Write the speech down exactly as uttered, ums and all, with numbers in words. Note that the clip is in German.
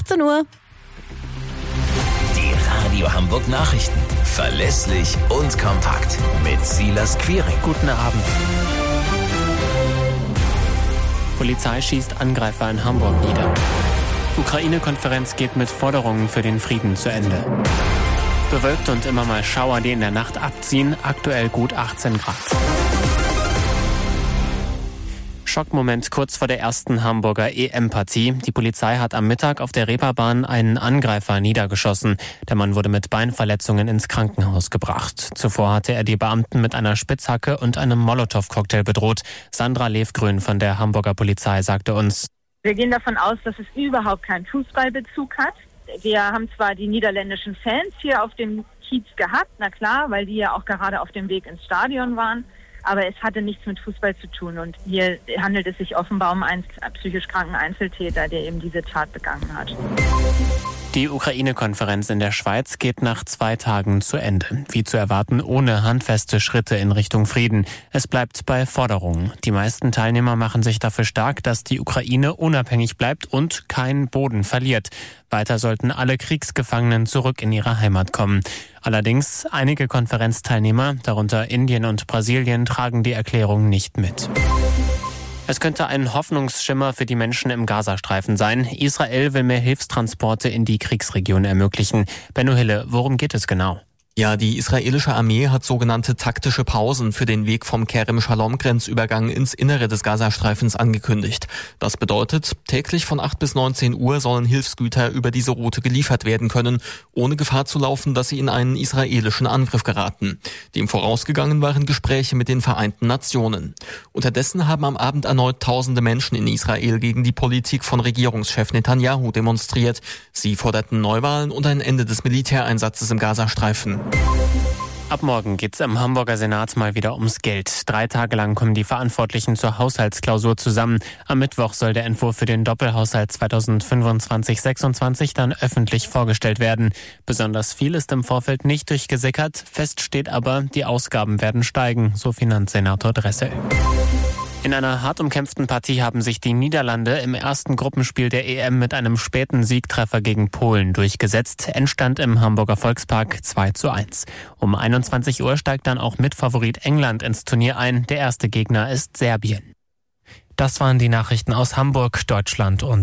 achtzehn Uhr. Die Radio Hamburg Nachrichten. Verlässlich und kompakt. Mit Silas Quiring. Guten Abend. Polizei schießt Angreifer in Hamburg nieder. Ukraine-Konferenz geht mit Forderungen für den Frieden zu Ende. Bewölkt und immer mal Schauer, die in der Nacht abziehen. Aktuell gut achtzehn Grad. Schockmoment kurz vor der ersten Hamburger E M-Partie. Die Polizei hat am Mittag auf der Reeperbahn einen Angreifer niedergeschossen. Der Mann wurde mit Beinverletzungen ins Krankenhaus gebracht. Zuvor hatte er die Beamten mit einer Spitzhacke und einem Molotow-Cocktail bedroht. Sandra Levgrün von der Hamburger Polizei sagte uns: Wir gehen davon aus, dass es überhaupt keinen Fußballbezug hat. Wir haben zwar die niederländischen Fans hier auf dem Kiez gehabt, na klar, weil die ja auch gerade auf dem Weg ins Stadion waren. Aber es hatte nichts mit Fußball zu tun. Und hier handelt es sich offenbar um einen psychisch kranken Einzeltäter, der eben diese Tat begangen hat. Die Ukraine-Konferenz in der Schweiz geht nach zwei Tagen zu Ende. Wie zu erwarten, ohne handfeste Schritte in Richtung Frieden. Es bleibt bei Forderungen. Die meisten Teilnehmer machen sich dafür stark, dass die Ukraine unabhängig bleibt und keinen Boden verliert. Weiter sollten alle Kriegsgefangenen zurück in ihre Heimat kommen. Allerdings, einige Konferenzteilnehmer, darunter Indien und Brasilien, tragen die Erklärung nicht mit. Es könnte ein Hoffnungsschimmer für die Menschen im Gazastreifen sein. Israel will mehr Hilfstransporte in die Kriegsregion ermöglichen. Benno Hille, worum geht es genau? Ja, die israelische Armee hat sogenannte taktische Pausen für den Weg vom Kerem-Shalom-Grenzübergang ins Innere des Gazastreifens angekündigt. Das bedeutet, täglich von acht bis neunzehn Uhr sollen Hilfsgüter über diese Route geliefert werden können, ohne Gefahr zu laufen, dass sie in einen israelischen Angriff geraten. Dem vorausgegangen waren Gespräche mit den Vereinten Nationen. Unterdessen haben am Abend erneut tausende Menschen in Israel gegen die Politik von Regierungschef Netanyahu demonstriert. Sie forderten Neuwahlen und ein Ende des Militäreinsatzes im Gazastreifen. Ab morgen geht's im Hamburger Senat mal wieder ums Geld. Drei Tage lang kommen die Verantwortlichen zur Haushaltsklausur zusammen. Am Mittwoch soll der Entwurf für den Doppelhaushalt zweitausendfünfundzwanzig sechsundzwanzig dann öffentlich vorgestellt werden. Besonders viel ist im Vorfeld nicht durchgesickert. Fest steht aber, die Ausgaben werden steigen, so Finanzsenator Dressel. In einer hart umkämpften Partie haben sich die Niederlande im ersten Gruppenspiel der E M mit einem späten Siegtreffer gegen Polen durchgesetzt. Endstand im Hamburger Volkspark zwei zu eins. Um einundzwanzig Uhr steigt dann auch Mitfavorit England ins Turnier ein. Der erste Gegner ist Serbien. Das waren die Nachrichten aus Hamburg, Deutschland und